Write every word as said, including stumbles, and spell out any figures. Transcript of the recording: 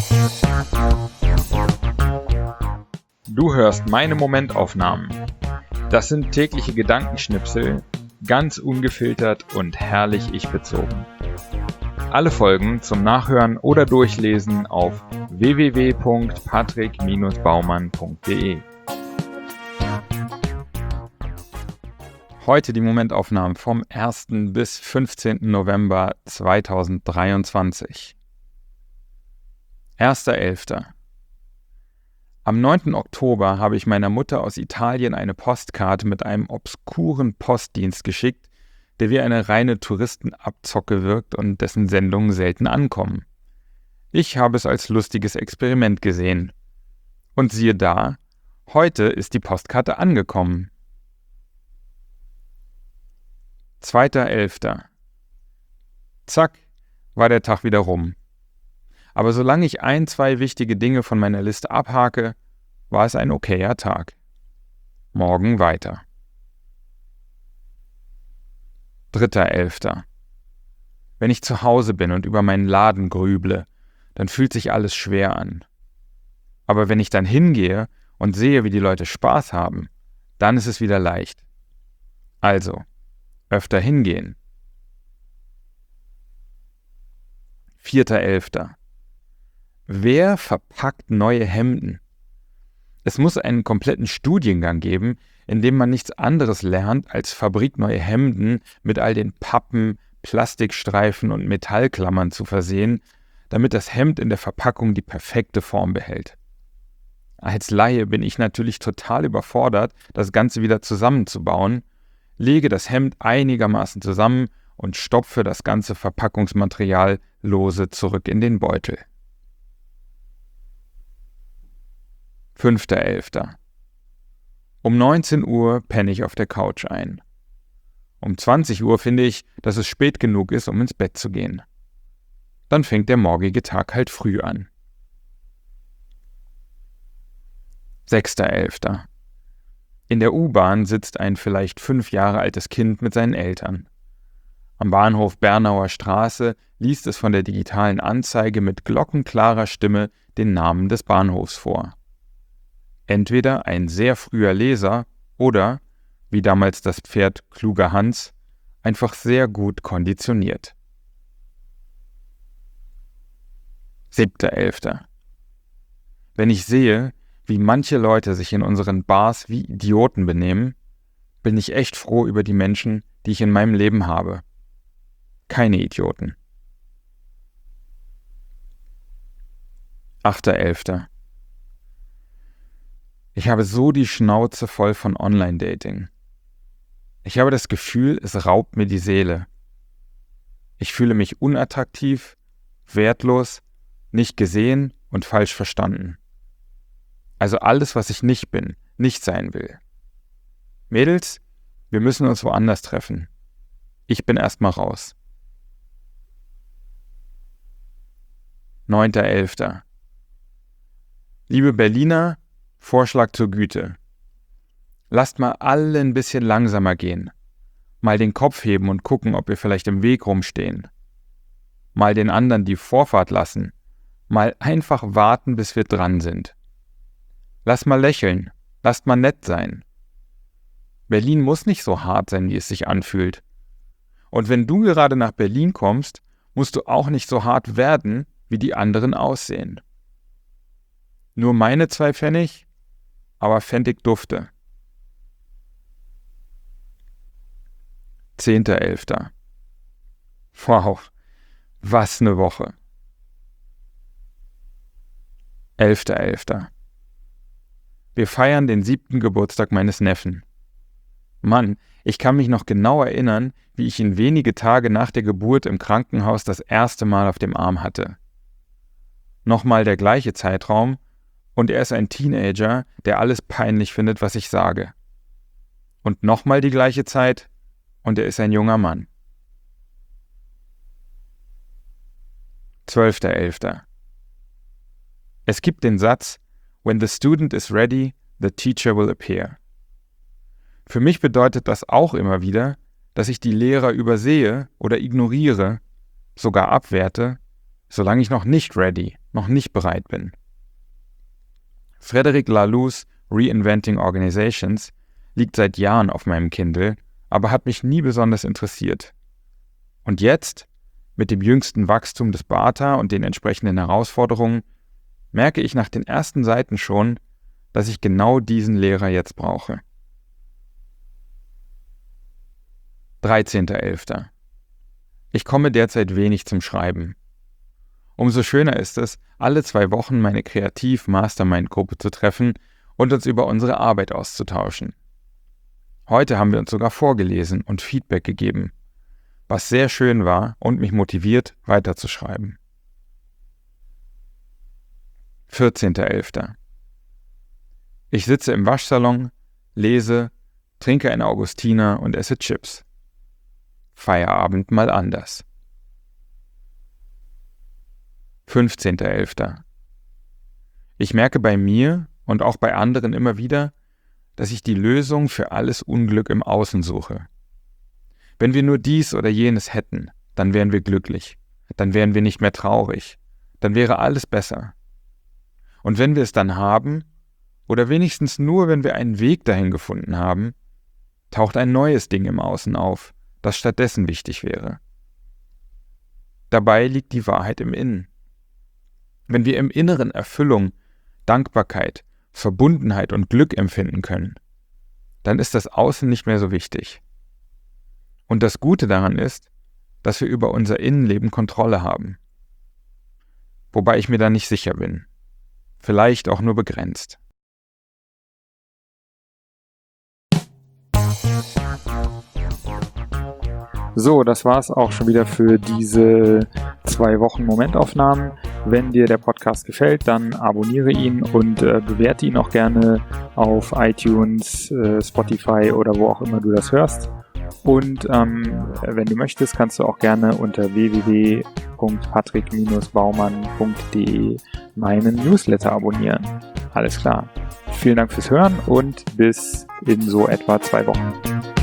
Du hörst meine Momentaufnahmen. Das sind tägliche Gedankenschnipsel, ganz ungefiltert und herrlich ich-bezogen. Alle Folgen zum Nachhören oder Durchlesen auf w w w punkt patrick Bindestrich baumann punkt d e. Heute die Momentaufnahmen vom ersten bis fünfzehnten November zweitausenddreiundzwanzig. erster elfter Am neunten Oktober habe ich meiner Mutter aus Italien eine Postkarte mit einem obskuren Postdienst geschickt, der wie eine reine Touristenabzocke wirkt und dessen Sendungen selten ankommen. Ich habe es als lustiges Experiment gesehen. Und siehe da, heute ist die Postkarte angekommen. zweiter elfter Zack, war der Tag wieder rum. Aber solange ich ein, zwei wichtige Dinge von meiner Liste abhake, war es ein okayer Tag. Morgen weiter. dritter elfter Wenn ich zu Hause bin und über meinen Laden grüble, dann fühlt sich alles schwer an. Aber wenn ich dann hingehe und sehe, wie die Leute Spaß haben, dann ist es wieder leicht. Also, öfter hingehen. vierter elfter Wer verpackt neue Hemden? Es muss einen kompletten Studiengang geben, in dem man nichts anderes lernt, als fabrikneue Hemden mit all den Pappen, Plastikstreifen und Metallklammern zu versehen, damit das Hemd in der Verpackung die perfekte Form behält. Als Laie bin ich natürlich total überfordert, das Ganze wieder zusammenzubauen, lege das Hemd einigermaßen zusammen und stopfe das ganze Verpackungsmaterial lose zurück in den Beutel. fünfter elfter Um neunzehn Uhr penne ich auf der Couch ein. Um zwanzig Uhr finde ich, dass es spät genug ist, um ins Bett zu gehen. Dann fängt der morgige Tag halt früh an. sechster elfter In der U-Bahn sitzt ein vielleicht fünf Jahre altes Kind mit seinen Eltern. Am Bahnhof Bernauer Straße liest es von der digitalen Anzeige mit glockenklarer Stimme den Namen des Bahnhofs vor. Entweder ein sehr früher Leser oder, wie damals das Pferd Kluger Hans, einfach sehr gut konditioniert. siebter elfter Wenn ich sehe, wie manche Leute sich in unseren Bars wie Idioten benehmen, bin ich echt froh über die Menschen, die ich in meinem Leben habe. Keine Idioten. achter elfter Ich habe so die Schnauze voll von Online-Dating. Ich habe das Gefühl, es raubt mir die Seele. Ich fühle mich unattraktiv, wertlos, nicht gesehen und falsch verstanden. Also alles, was ich nicht bin, nicht sein will. Mädels, wir müssen uns woanders treffen. Ich bin erstmal raus. neunter elfter Liebe Berliner, Vorschlag zur Güte. Lasst mal alle ein bisschen langsamer gehen. Mal den Kopf heben und gucken, ob wir vielleicht im Weg rumstehen. Mal den anderen die Vorfahrt lassen. Mal einfach warten, bis wir dran sind. Lass mal lächeln. Lasst mal nett sein. Berlin muss nicht so hart sein, wie es sich anfühlt. Und wenn du gerade nach Berlin kommst, musst du auch nicht so hart werden, wie die anderen aussehen. Nur meine zwei Pfennig, aber Pfennig dufte. zehnter elfter Wow, was ne Woche. elfter elfter Wir feiern den siebten Geburtstag meines Neffen. Mann, ich kann mich noch genau erinnern, wie ich ihn wenige Tage nach der Geburt im Krankenhaus das erste Mal auf dem Arm hatte. Nochmal der gleiche Zeitraum, und er ist ein Teenager, der alles peinlich findet, was ich sage. Und nochmal die gleiche Zeit, und er ist ein junger Mann. zwölfter elfter Es gibt den Satz, "When the student is ready, the teacher will appear." Für mich bedeutet das auch immer wieder, dass ich die Lehrer übersehe oder ignoriere, sogar abwerte, solange ich noch nicht ready, noch nicht bereit bin. Frederic Laloux's Reinventing Organizations liegt seit Jahren auf meinem Kindle, aber hat mich nie besonders interessiert. Und jetzt, mit dem jüngsten Wachstum des B A T A und den entsprechenden Herausforderungen, merke ich nach den ersten Seiten schon, dass ich genau diesen Lehrer jetzt brauche. dreizehnter elfter Ich komme derzeit wenig zum Schreiben. Umso schöner ist es, alle zwei Wochen meine Kreativ-Mastermind-Gruppe zu treffen und uns über unsere Arbeit auszutauschen. Heute haben wir uns sogar vorgelesen und Feedback gegeben, was sehr schön war und mich motiviert, weiterzuschreiben. vierzehnter elfter Ich sitze im Waschsalon, lese, trinke eine Augustiner und esse Chips. Feierabend mal anders. fünfzehnter elfter Ich merke bei mir und auch bei anderen immer wieder, dass ich die Lösung für alles Unglück im Außen suche. Wenn wir nur dies oder jenes hätten, dann wären wir glücklich, dann wären wir nicht mehr traurig, dann wäre alles besser. Und wenn wir es dann haben, oder wenigstens nur, wenn wir einen Weg dahin gefunden haben, taucht ein neues Ding im Außen auf, das stattdessen wichtig wäre. Dabei liegt die Wahrheit im Innen. Wenn wir im Inneren Erfüllung, Dankbarkeit, Verbundenheit und Glück empfinden können, dann ist das Außen nicht mehr so wichtig. Und das Gute daran ist, dass wir über unser Innenleben Kontrolle haben. Wobei ich mir da nicht sicher bin. Vielleicht auch nur begrenzt. So, das war's auch schon wieder für diese zwei Wochen Momentaufnahmen. Wenn dir der Podcast gefällt, dann abonniere ihn und äh, bewerte ihn auch gerne auf iTunes, äh, Spotify oder wo auch immer du das hörst. Und ähm, wenn du möchtest, kannst du auch gerne unter w w w punkt patrick baumann punkt d e meinen Newsletter abonnieren. Alles klar. Vielen Dank fürs Hören und bis in so etwa zwei Wochen.